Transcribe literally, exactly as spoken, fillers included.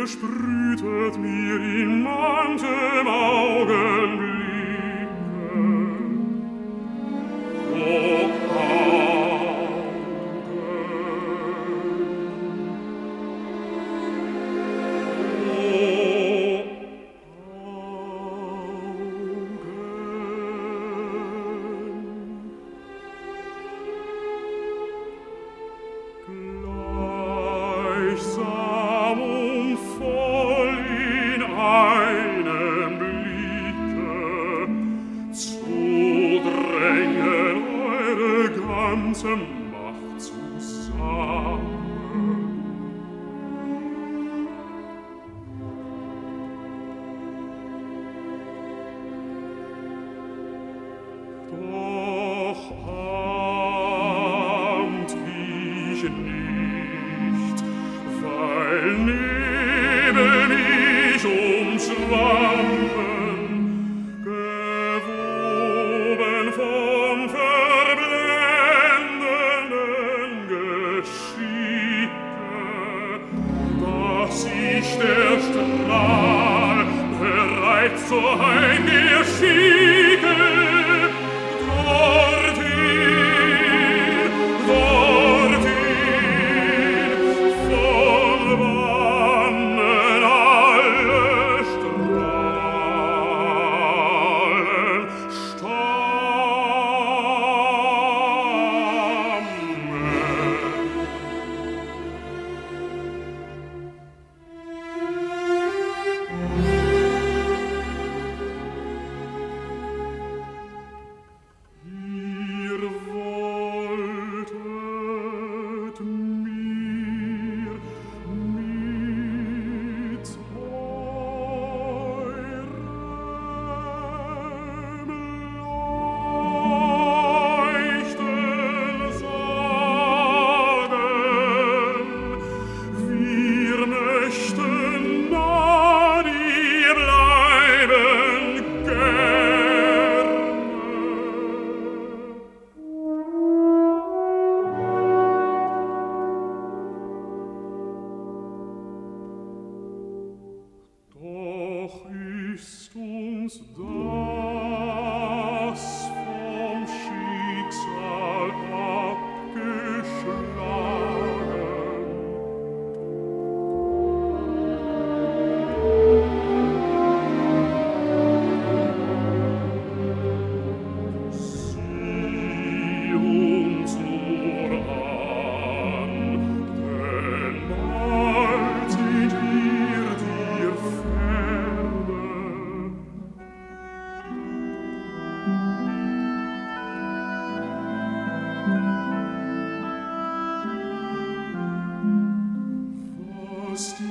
sprühtet mir in manchem Augenblicke. O Gleichsam und voll in einem Blicke zu drängen eure ganze Macht zusammen. Doch ahnt ich nicht, weil neben ich umschwammen, gewoben vom verblendenden Geschicke, dass ich der Strahl bereit zur Heimkehr schicke. Dorthin, dorthin, von wannen alle Strahlen Ihr wolltet mir mit eurem Leuchten sagen, wir möchten nah dir bleiben gerne. Doch ist uns das vom Schicksal abgeschlagen. Sieh uns nur an, denn bald sind wir dir ferne. Was